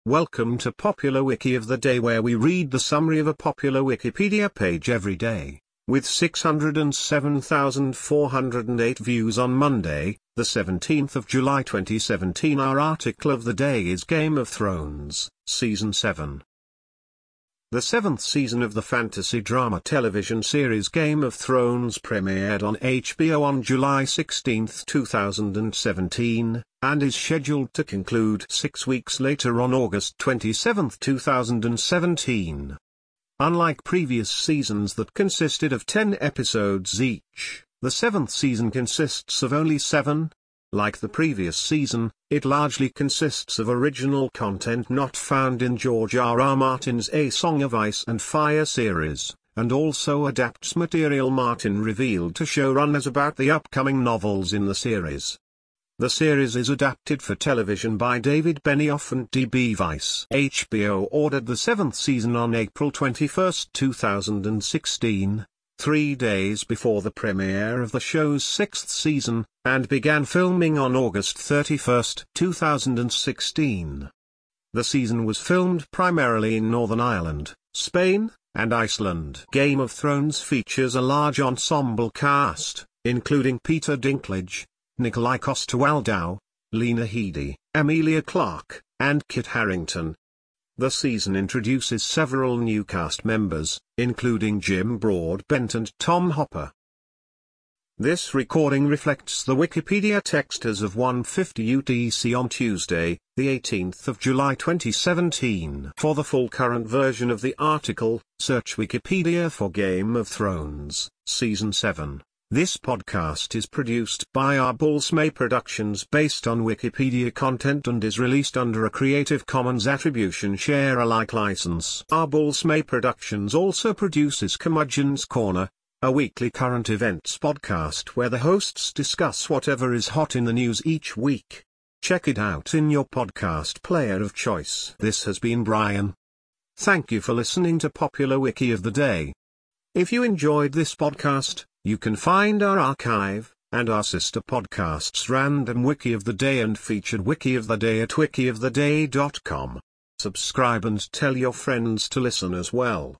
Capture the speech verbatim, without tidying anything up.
Welcome to Popular Wiki of the Day, where we read the summary of a popular Wikipedia page every day. With six hundred seven thousand four hundred eight views on Monday, the seventeenth of July twenty seventeen, our article of the day is Game of Thrones, Season seven. The seventh season of the fantasy drama television series Game of Thrones premiered on H B O on July sixteenth two thousand seventeen, and is scheduled to conclude six weeks later on August twenty-seventh two thousand seventeen. Unlike previous seasons that consisted of ten episodes each, the seventh season consists of only seven. Like the previous season, it largely consists of original content not found in George R. R. Martin's A Song of Ice and Fire series, and also adapts material Martin revealed to showrunners about the upcoming novels in the series. The series is adapted for television by David Benioff and D B Weiss. H B O ordered the seventh season on April twenty-first two thousand sixteen, three days before the premiere of the show's sixth season, and began filming on August thirty-first two thousand sixteen. The season was filmed primarily in Northern Ireland, Spain, and Iceland. Game of Thrones features a large ensemble cast, including Peter Dinklage, Nikolai Coster-Waldau, Lena Headey, Emilia Clarke, and Kit Harington. The season introduces several new cast members, including Jim Broadbent and Tom Hopper. This recording reflects the Wikipedia text as of one fifty U T C on Tuesday, the eighteenth of July twenty seventeen. For the full current version of the article, search Wikipedia for Game of Thrones, Season seven. This podcast is produced by R. Bullsmay Productions based on Wikipedia content and is released under a Creative Commons Attribution Share Alike license. R. Bullsmay Productions also produces Curmudgeon's Corner, a weekly current events podcast where the hosts discuss whatever is hot in the news each week. Check it out in your podcast player of choice. This has been Brian. Thank you for listening to Popular Wiki of the Day. If you enjoyed this podcast, you can find our archive, and our sister podcasts Random Wiki of the Day and Featured Wiki of the Day at wiki of the day dot com. Subscribe and tell your friends to listen as well.